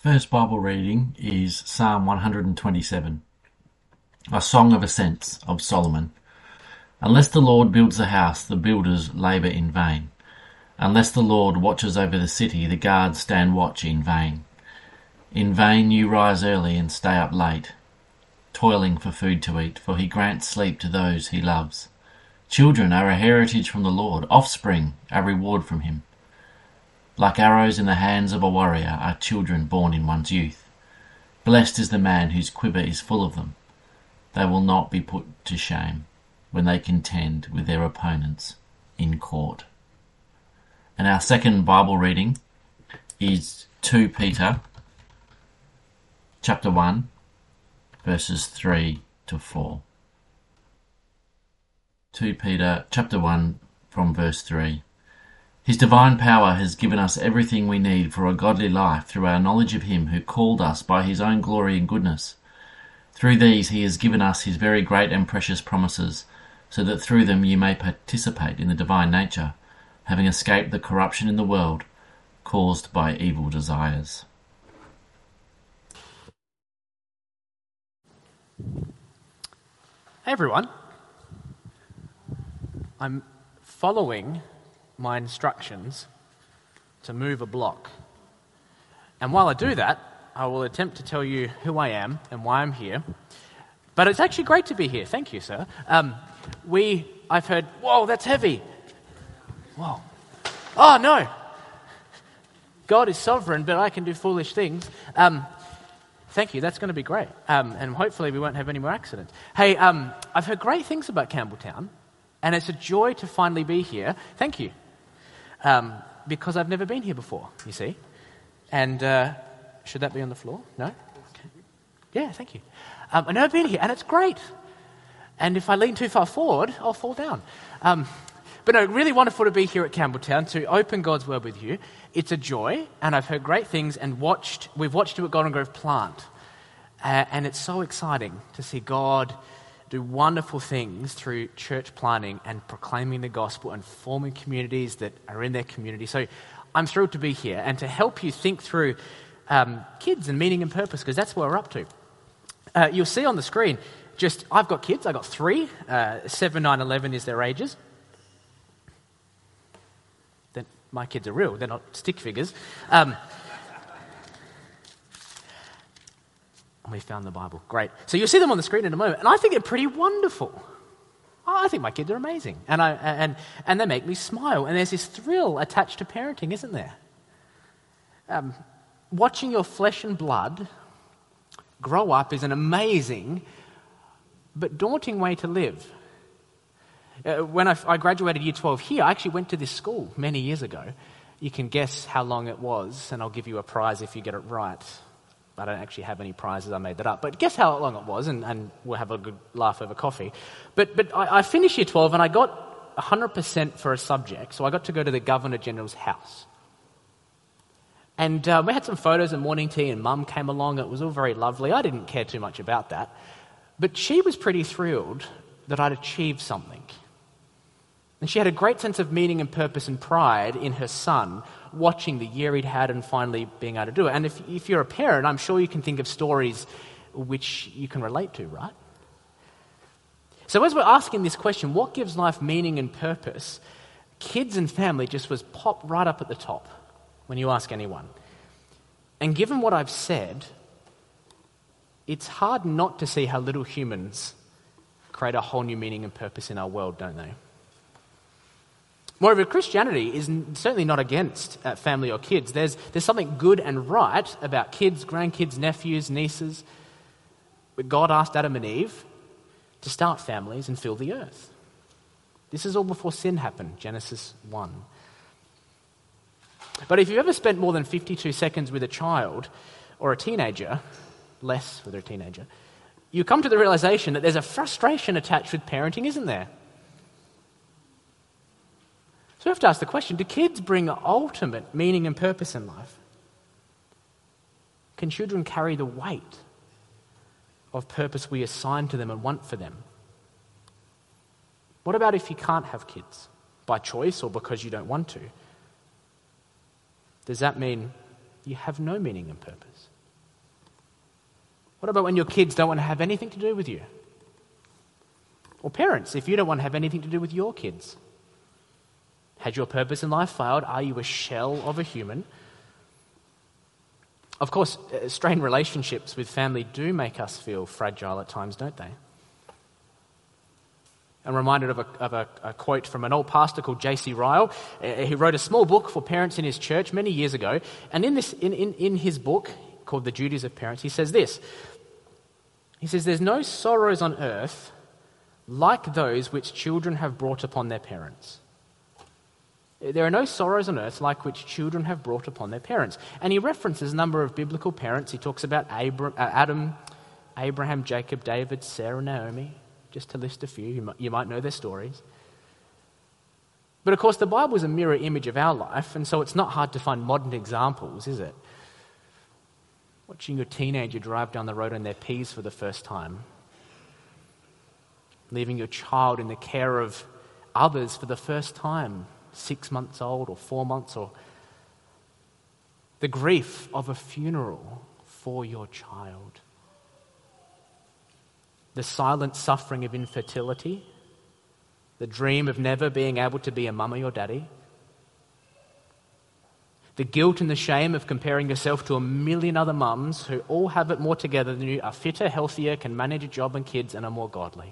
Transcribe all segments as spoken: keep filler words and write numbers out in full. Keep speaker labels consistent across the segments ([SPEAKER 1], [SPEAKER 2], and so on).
[SPEAKER 1] First Bible reading is Psalm one hundred twenty-seven, a song of ascents of Solomon. Unless the Lord builds the house, the builders labour in vain. Unless the Lord watches over the city, the guards stand watch in vain. In vain you rise early and stay up late, toiling for food to eat, for he grants sleep to those he loves. Children are a heritage from the Lord, offspring a reward from him. Like arrows in the hands of a warrior are children born in one's youth. Blessed is the man whose quiver is full of them. They will not be put to shame when they contend with their opponents in court. And our second Bible reading is Second Peter chapter one, verses three to four. Second Peter chapter one from verse three. His divine power has given us everything we need for a godly life through our knowledge of him who called us by his own glory and goodness. Through these he has given us his very great and precious promises, so that through them you may participate in the divine nature, having escaped the corruption in the world caused by evil desires.
[SPEAKER 2] Hey everyone, I'm following my instructions to move a block. And while I do that, I will attempt to tell you who I am and why I'm here. But it's actually great to be here. Thank you, sir. Um, we, I've heard, whoa, that's heavy. Whoa. Oh, no. God is sovereign, but I can do foolish things. Um, thank you. That's going to be great. Um, and hopefully we won't have any more accidents. Hey, um, I've heard great things about Campbelltown, and it's a joy to finally be here. Thank you. Um, because I've never been here before, you see. And uh, should that be on the floor? No? Okay. Yeah, thank you. Um, I've never been here, and it's great. And if I lean too far forward, I'll fall down. Um, but no, really wonderful to be here at Campbelltown to open God's Word with you. It's a joy, and I've heard great things and watched. We've watched you at Golden Grove plant. Uh, and it's so exciting to see God do wonderful things through church planting and proclaiming the gospel and forming communities that are in their community. So I'm thrilled to be here and to help you think through um, kids and meaning and purpose, because that's what we're up to. Uh, you'll see on the screen, just I've got kids. I've got three. Uh, seven, nine, eleven is their ages. Then my kids are real. They're not stick figures. Um, We found the Bible. Great. So you'll see them on the screen in a moment. And I think they're pretty wonderful. I think my kids are amazing. And I and and they make me smile. And there's this thrill attached to parenting, isn't there? Um, watching your flesh and blood grow up is an amazing but daunting way to live. Uh, when I, I graduated year twelve here, I actually went to this school many years ago. You can guess how long it was, and I'll give you a prize if you get it right. I don't actually have any prizes, I made that up. But guess how long it was, and, and we'll have a good laugh over coffee. But but I, I finished year twelve, and I got one hundred percent for a subject, so I got to go to the Governor-General's house. And uh, we had some photos and morning tea, and Mum came along. It was all very lovely. I didn't care too much about that. But she was pretty thrilled that I'd achieved something. And she had a great sense of meaning and purpose and pride in her son, watching the year he'd had and finally being able to do it. And if, if you're a parent, I'm sure you can think of stories which you can relate to, right? So as we're asking this question, what gives life meaning and purpose? Kids and family just was popped right up at the top when you ask anyone. And given what I've said, it's hard not to see how little humans create a whole new meaning and purpose in our world, don't they? Moreover, Christianity is certainly not against uh, family or kids. There's, there's something good and right about kids, grandkids, nephews, nieces. But God asked Adam and Eve to start families and fill the earth. This is all before sin happened, Genesis one. But if you've ever spent more than fifty-two seconds with a child or a teenager, less with a teenager, you come to the realization that there's a frustration attached with parenting, isn't there? So we have to ask the question, do kids bring ultimate meaning and purpose in life? Can children carry the weight of purpose we assign to them and want for them? What about if you can't have kids, by choice or because you don't want to? Does that mean you have no meaning and purpose? What about when your kids don't want to have anything to do with you? Or parents, if you don't want to have anything to do with your kids? Has your purpose in life failed? Are you a shell of a human? Of course, strained relationships with family do make us feel fragile at times, don't they? I'm reminded of, a, of a, a quote from an old pastor called J C Ryle. Uh, he wrote a small book for parents in his church many years ago. And in, this, in, in, in his book, called The Duties of Parents, he says this. He says, "There's no sorrows on earth like those which children have brought upon their parents." There are no sorrows on earth like which children have brought upon their parents. And he references a number of biblical parents. He talks about Abra- uh, Adam, Abraham, Jacob, David, Sarah, Naomi, just to list a few. You might, you might know their stories. But of course, the Bible is a mirror image of our life, and so it's not hard to find modern examples, is it? Watching your teenager drive down the road on their P's for the first time. Leaving your child in the care of others for the first time, six months old or four months, or the grief of a funeral for your child. The silent suffering of infertility, the dream of never being able to be a mummy or daddy, the guilt and the shame of comparing yourself to a million other mums who all have it more together than you, are fitter, healthier, can manage a job and kids, and are more godly.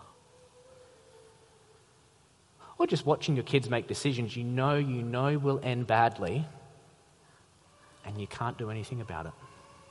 [SPEAKER 2] Or just watching your kids make decisions you know you know will end badly, and you can't do anything about it.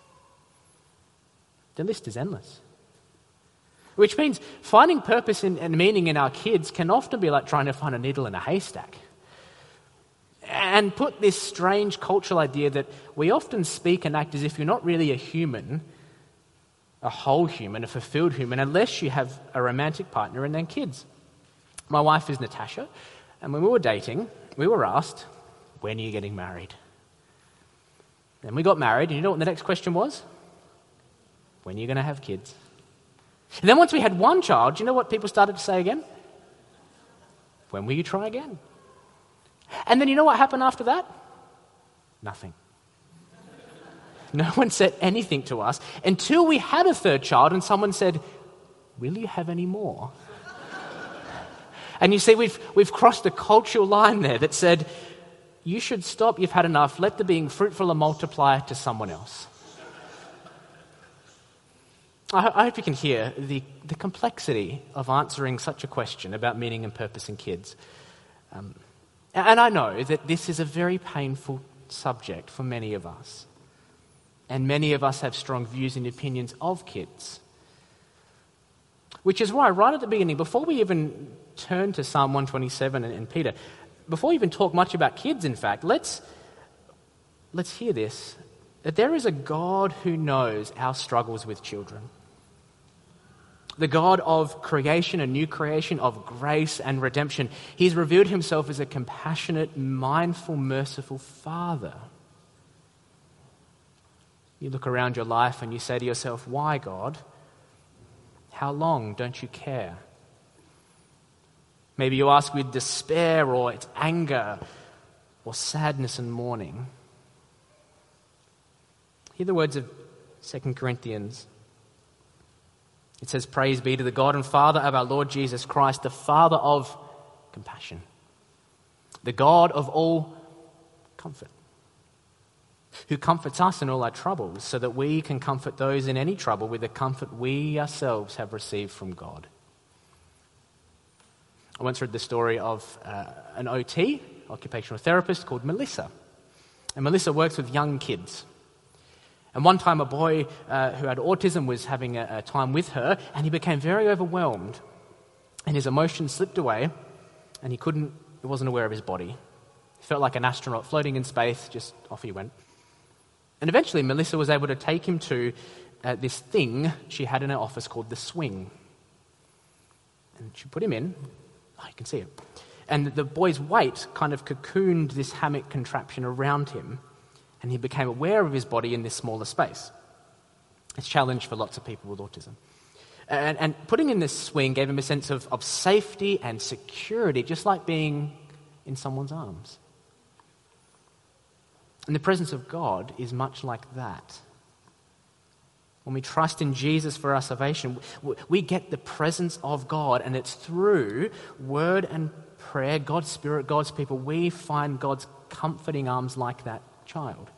[SPEAKER 2] The list is endless. Which means finding purpose in, and meaning in our kids can often be like trying to find a needle in a haystack. And put this strange cultural idea that we often speak and act as if you're not really a human, a whole human, a fulfilled human, unless you have a romantic partner and then kids. My wife is Natasha, and when we were dating, we were asked, "When are you getting married?" Then we got married, and you know what the next question was? "When are you going to have kids?" And then once we had one child, you know what people started to say again? "When will you try again?" And then you know what happened after that? Nothing. No one said anything to us until we had a third child and someone said, "Will you have any more?" And you see, we've, we've crossed a cultural line there that said, you should stop, you've had enough, let the being fruitful and multiply to someone else. I, I hope you can hear the, the complexity of answering such a question about meaning and purpose in kids. Um, and I know that this is a very painful subject for many of us. And many of us have strong views and opinions of kids. Which is why, right at the beginning, before we even turn to Psalm one twenty-seven and, and Peter, before we even talk much about kids, in fact, let's, let's hear this, that there is a God who knows our struggles with children. The God of creation and new creation, of grace and redemption. He's revealed himself as a compassionate, mindful, merciful Father. You look around your life and you say to yourself, "Why, God? How long? Don't you care?" Maybe you ask with despair, or it's anger, or sadness and mourning. Hear the words of Second Corinthians. It says, "Praise be to the God and Father of our Lord Jesus Christ, the Father of compassion, the God of all comfort, who comforts us in all our troubles, so that we can comfort those in any trouble with the comfort we ourselves have received from God." I once read the story of uh, an O T, occupational therapist, called Melissa. And Melissa works with young kids. And one time a boy uh, who had autism was having a, a time with her, and he became very overwhelmed. And his emotions slipped away, and he couldn't, he wasn't aware of his body. He felt like an astronaut floating in space, just off he went. And eventually Melissa was able to take him to uh, this thing she had in her office called the swing. And she put him in. Oh, you can see it. And the boy's weight kind of cocooned this hammock contraption around him, and he became aware of his body in this smaller space. It's a challenge for lots of people with autism. And, and putting in this swing gave him a sense of, of safety and security, just like being in someone's arms. And the presence of God is much like that. when we trust in Jesus for our salvation, we get the presence of God, and it's through word and prayer, God's Spirit, God's people, we find God's comforting arms like that child.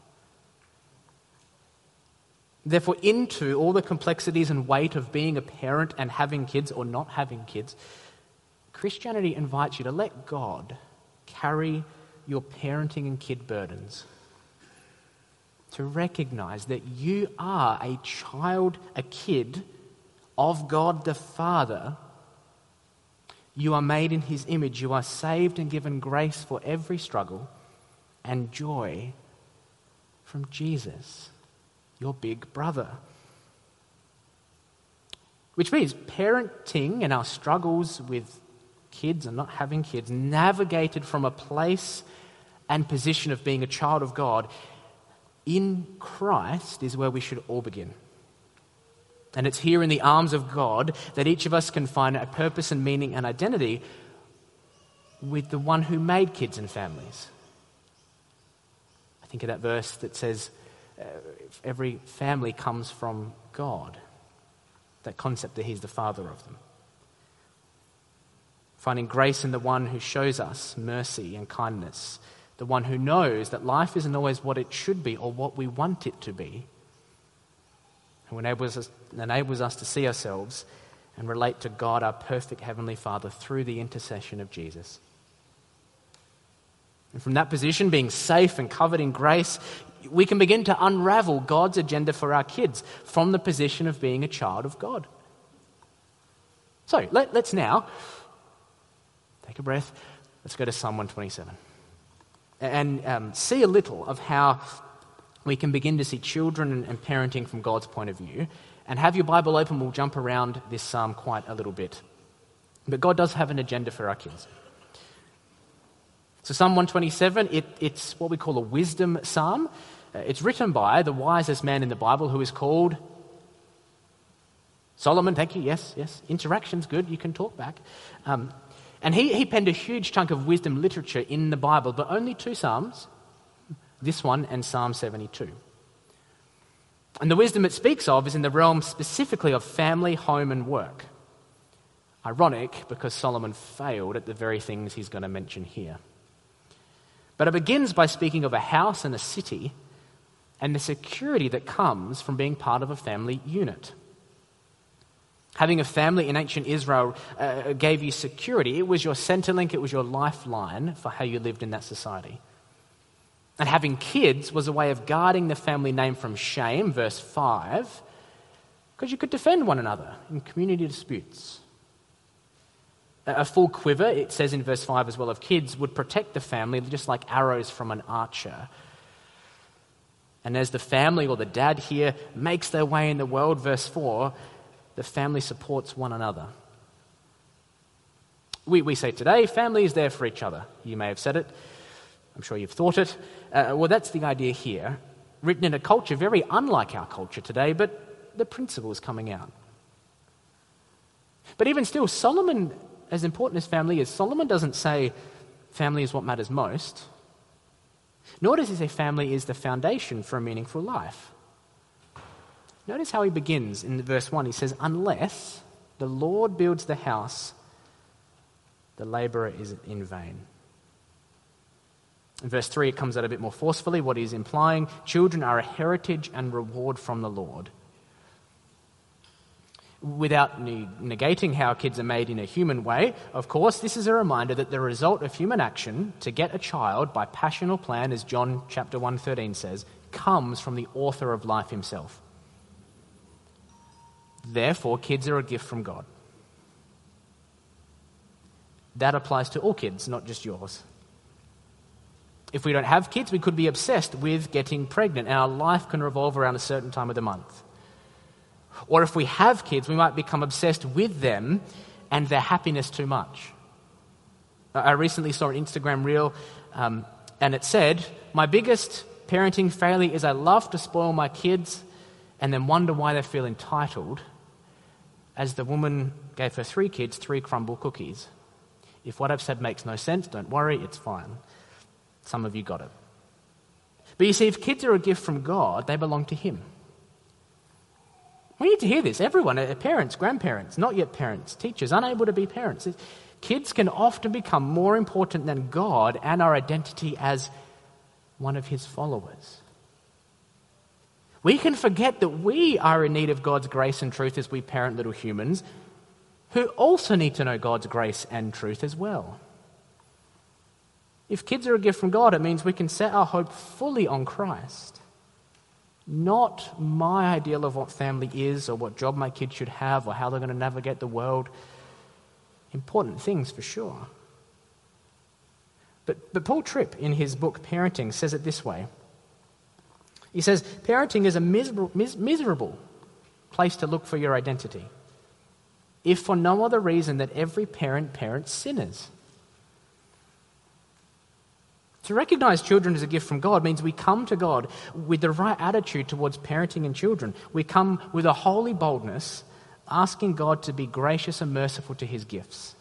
[SPEAKER 2] Therefore, into all the complexities and weight of being a parent and having kids or not having kids, Christianity invites you to let God carry your parenting and kid burdens. To recognize that you are a child, a kid of God the Father. You are made in His image. You are saved and given grace for every struggle and joy from Jesus, your big brother. Which means parenting and our struggles with kids and not having kids, navigated from a place and position of being a child of God in Christ, is where we should all begin. And it's here in the arms of God that each of us can find a purpose and meaning and identity with the one who made kids and families. I think of that verse that says, uh, every family comes from God. That concept that He's the Father of them. Finding grace in the one who shows us mercy and kindness. The one who knows that life isn't always what it should be or what we want it to be. Who enables us, enables us to see ourselves and relate to God, our perfect Heavenly Father, through the intercession of Jesus. And from that position, being safe and covered in grace, we can begin to unravel God's agenda for our kids from the position of being a child of God. So let, let's now take a breath. Let's go to Psalm one twenty-seven and um, see a little of how we can begin to see children and, and parenting from God's point of view. And have your Bible open, we'll jump around this psalm quite a little bit. But God does have an agenda for our kids. So Psalm one twenty-seven, it, it's what we call a wisdom psalm. Uh, it's written by the wisest man in the Bible, who is called Solomon. Thank you, yes, yes. Interaction's good, you can talk back. Um, and he, he penned a huge chunk of wisdom literature in the Bible, but only two psalms, this one and Psalm seventy-two. And the wisdom it speaks of is in the realm specifically of family, home and work. Ironic, because Solomon failed at the very things he's going to mention here. But it begins by speaking of a house and a city and the security that comes from being part of a family unit. Having a family in ancient Israel uh, gave you security. It was your centerlink, it was your lifeline for how you lived in that society. And having kids was a way of guarding the family name from shame, verse five, because you could defend one another in community disputes. A full quiver, it says in verse five as well, of kids would protect the family just like arrows from an archer. And as the family, or the dad here, makes their way in the world, verse four, the family supports one another. We, we say today, family is there for each other. You may have said it. I'm sure you've thought it. Uh, well, that's the idea here, written in a culture very unlike our culture today, but the principle is coming out. But even still, Solomon, as important as family is, Solomon doesn't say family is what matters most, nor does he say family is the foundation for a meaningful life. Notice how he begins in verse one. He says, unless the Lord builds the house, the laborer is in vain. In verse three, it comes out a bit more forcefully. What he's implying, children are a heritage and reward from the Lord. Without negating how kids are made in a human way, of course, this is a reminder that the result of human action to get a child by passion or plan, as John chapter one thirteen says, comes from the author of life himself. Therefore, kids are a gift from God. That applies to all kids, not just yours. If we don't have kids, we could be obsessed with getting pregnant, and our life can revolve around a certain time of the month. Or if we have kids, we might become obsessed with them and their happiness too much. I recently saw an Instagram reel, um, and it said, my biggest parenting failure is I love to spoil my kids and then wonder why they feel entitled, as the woman gave her three kids three crumble cookies. If what I've said makes no sense, don't worry, it's fine. Some of you got it. But you see, if kids are a gift from God, they belong to Him. We need to hear this. Everyone, parents, grandparents, not yet parents, teachers, unable to be parents. Kids can often become more important than God and our identity as one of his followers. We can forget that we are in need of God's grace and truth as we parent little humans who also need to know God's grace and truth as well. If kids are a gift from God, it means we can set our hope fully on Christ. Not my ideal of what family is or what job my kids should have or how they're going to navigate the world. Important things for sure. But, but Paul Tripp, in his book Parenting, says it this way. He says, parenting is a miserable, mis- miserable place to look for your identity, if for no other reason that every parent parents sinners. To recognize children as a gift from God means we come to God with the right attitude towards parenting and children. We come with a holy boldness, asking God to be gracious and merciful to his gifts.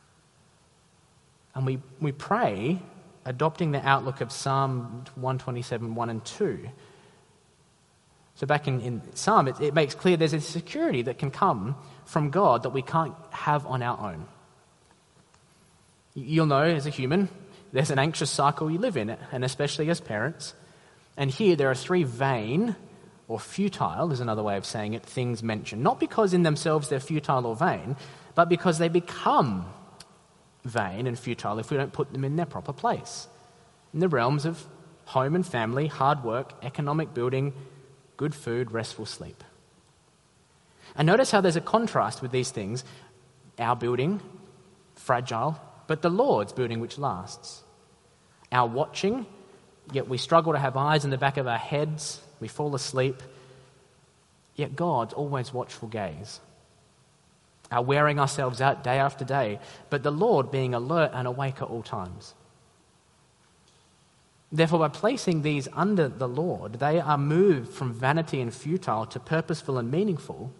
[SPEAKER 2] And we, we pray, adopting the outlook of Psalm one twenty-seven, one and two. So back in, in Psalm, it, it makes clear there's a security that can come from God that we can't have on our own. You'll know as a human, there's an anxious cycle you live in, and especially as parents. And here there are three vain, or futile is another way of saying it, things mentioned. Not because in themselves they're futile or vain, but because they become vain and futile if we don't put them in their proper place. In the realms of home and family, hard work, economic building, good food, restful sleep. And notice how there's a contrast with these things. Our building, fragile, but the Lord's building which lasts. Our watching, yet we struggle to have eyes in the back of our heads, we fall asleep, yet God's always watchful gaze. Our wearing ourselves out day after day, but the Lord being alert and awake at all times. Therefore, by placing these under the Lord, they are moved from vanity and futile to purposeful and meaningful,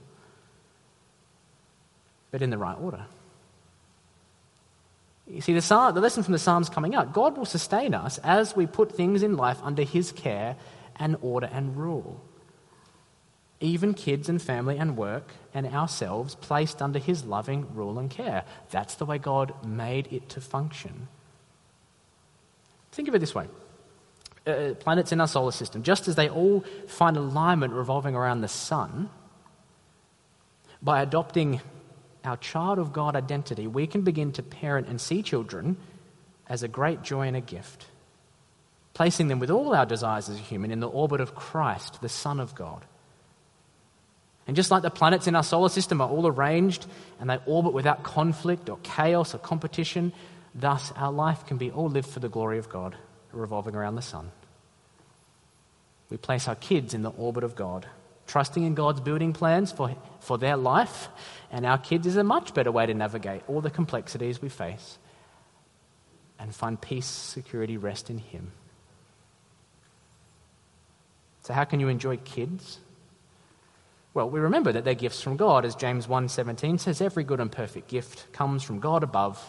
[SPEAKER 2] but in the right order. You see, the, psalm, the lesson from the Psalms coming out, God will sustain us as we put things in life under his care and order and rule. Even kids and family and work and ourselves placed under his loving rule and care. That's the way God made it to function. Think of it this way. Uh, planets in our solar system, just as they all find alignment revolving around the sun, by adopting our child of God identity, we can begin to parent and see children as a great joy and a gift, placing them with all our desires as a human in the orbit of Christ, the Son of God. And just like the planets in our solar system are all arranged and they orbit without conflict or chaos or competition, thus our life can be all lived for the glory of God, revolving around the sun. We place our kids in the orbit of God, trusting in God's building plans for, for their life, and our kids is a much better way to navigate all the complexities we face and find peace, security, rest in him. So how can you enjoy kids? Well, we remember that they're gifts from God. As James one seventeen says, every good and perfect gift comes from God above.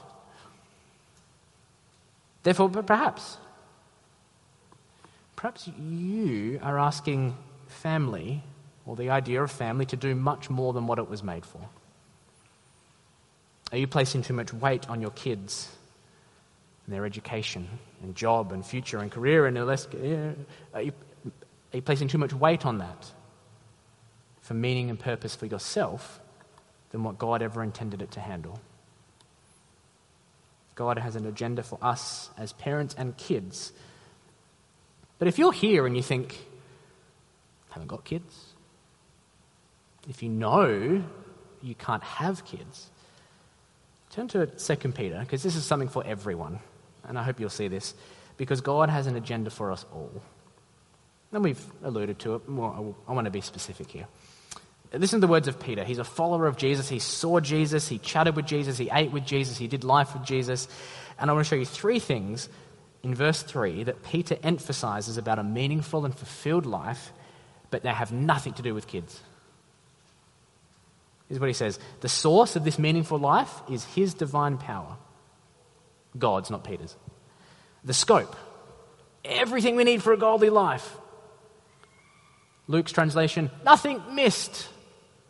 [SPEAKER 2] Therefore, perhaps, perhaps you are asking family, or the idea of family, to do much more than what it was made for. Are you placing too much weight on your kids and their education and job and future and career? And less, are you, are you placing too much weight on that for meaning and purpose for yourself than what God ever intended it to handle? God has an agenda for us as parents and kids. But if you're here and you think, I haven't got kids, if you know you can't have kids, turn to Second Peter, because this is something for everyone, and I hope you'll see this, because God has an agenda for us all. And we've alluded to it, more, I want to be specific here. Listen to the words of Peter. He's a follower of Jesus. He saw Jesus. He chatted with Jesus. He ate with Jesus. He did life with Jesus. And I want to show you three things in verse three that Peter emphasizes about a meaningful and fulfilled life, but they have nothing to do with kids. Here's what he says. The source of this meaningful life is his divine power. God's, not Peter's. The scope. Everything we need for a godly life. Luke's translation, nothing missed.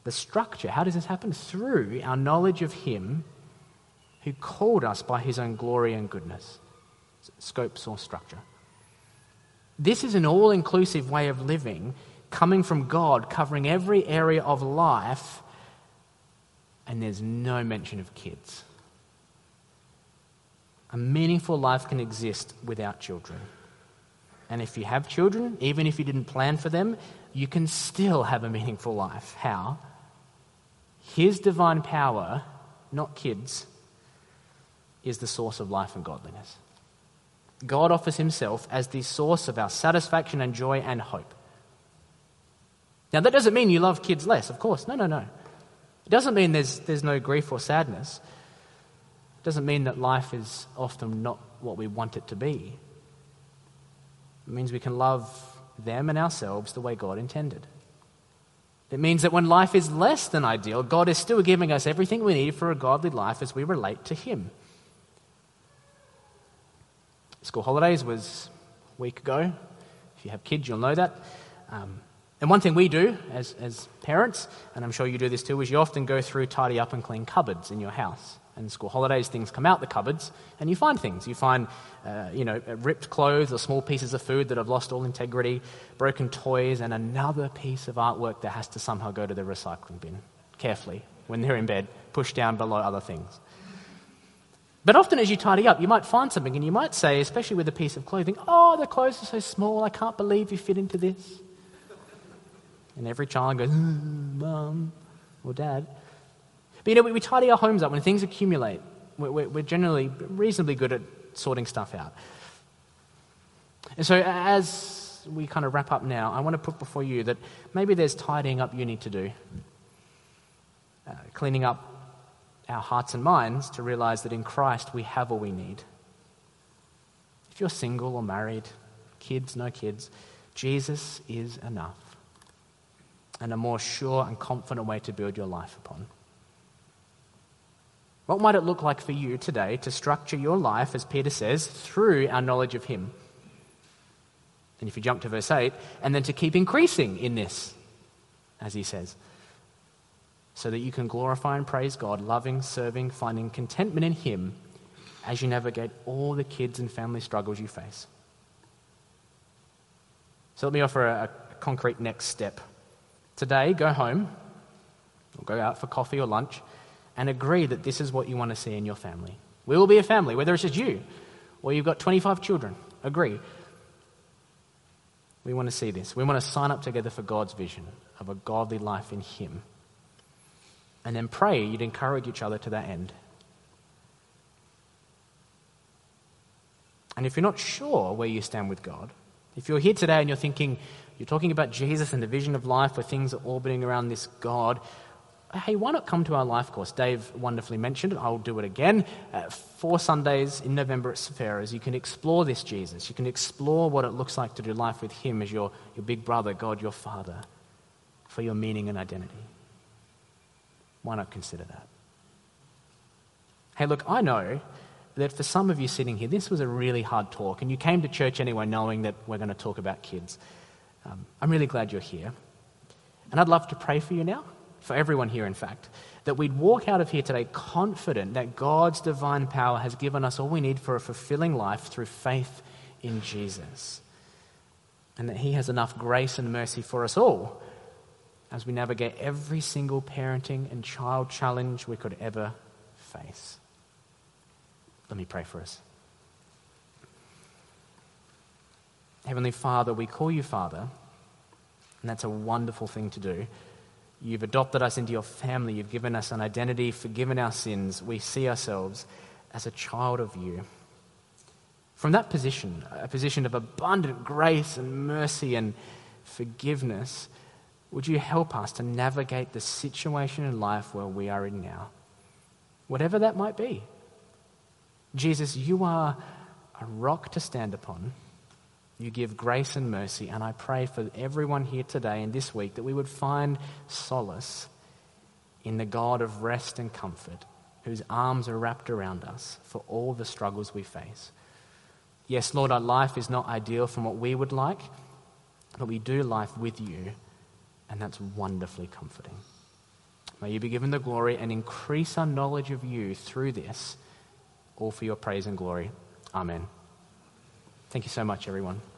[SPEAKER 2] The structure, how does this happen? Through our knowledge of him who called us by his own glory and goodness. Scope, source, structure. This is an all-inclusive way of living, coming from God, covering every area of life, and there's no mention of kids. A meaningful life can exist without children. And if you have children, even if you didn't plan for them, you can still have a meaningful life. How? His divine power, not kids, is the source of life and godliness. God offers himself as the source of our satisfaction and joy and hope. Now, that doesn't mean you love kids less, of course. No, no, no. It doesn't mean there's, there's no grief or sadness. It doesn't mean that life is often not what we want it to be. It means we can love them and ourselves the way God intended. It means that when life is less than ideal, God is still giving us everything we need for a godly life as we relate to him. School holidays was a week ago. If you have kids, you'll know that. Um, and one thing we do as, as parents, and I'm sure you do this too, is you often go through, tidy up and clean cupboards in your house. And school holidays, things come out the cupboards and you find things. You find, uh, you know, ripped clothes or small pieces of food that have lost all integrity, broken toys, and another piece of artwork that has to somehow go to the recycling bin, carefully, when they're in bed, pushed down below other things. But often as you tidy up, you might find something and you might say, especially with a piece of clothing, oh, the clothes are so small, I can't believe you fit into this. And every child goes, Mum or Dad. But you know, we, we tidy our homes up when things accumulate. We're, we're, we're generally reasonably good at sorting stuff out. And so as we kind of wrap up now, I want to put before you that maybe there's tidying up you need to do. Uh, cleaning up our hearts and minds to realize that in Christ we have all we need. If you're single or married, kids, no kids, Jesus is enough. And a more sure and confident way to build your life upon. What might it look like for you today to structure your life, as Peter says, through our knowledge of him? And if you jump to verse eight, and then to keep increasing in this, as he says, so that you can glorify and praise God, loving, serving, finding contentment in him as you navigate all the kids and family struggles you face. So let me offer a, a concrete next step. Today, go home, or go out for coffee or lunch, and agree that this is what you want to see in your family. We will be a family, whether it's just you or you've got twenty-five children. Agree. We want to see this. We want to sign up together for God's vision of a godly life in him. And then pray you'd encourage each other to that end. And if you're not sure where you stand with God, if you're here today and you're thinking, you're talking about Jesus and the vision of life where things are orbiting around this God, hey, why not come to our life course? Dave wonderfully mentioned it. I'll do it again. Uh, four Sundays in November at Sephiro's. You can explore this Jesus. You can explore what it looks like to do life with him as your, your big brother, God, your Father, for your meaning and identity. Why not consider that? Hey, look, I know that for some of you sitting here, this was a really hard talk, and you came to church anyway knowing that we're going to talk about kids. Um, I'm really glad you're here. And I'd love to pray for you now. For everyone here, in fact, that we'd walk out of here today confident that God's divine power has given us all we need for a fulfilling life through faith in Jesus. And that he has enough grace and mercy for us all as we navigate every single parenting and child challenge we could ever face. Let me pray for us. Heavenly Father, we call you Father, and that's a wonderful thing to do. You've adopted us into your family. You've given us an identity, forgiven our sins. We see ourselves as a child of you. From that position, a position of abundant grace and mercy and forgiveness, would you help us to navigate the situation in life where we are in now? Whatever that might be. Jesus, you are a rock to stand upon. You give grace and mercy, and I pray for everyone here today and this week that we would find solace in the God of rest and comfort, whose arms are wrapped around us for all the struggles we face. Yes, Lord, our life is not ideal from what we would like, but we do life with you, and that's wonderfully comforting. May you be given the glory and increase our knowledge of you through this, all for your praise and glory. Amen. Thank you so much, everyone.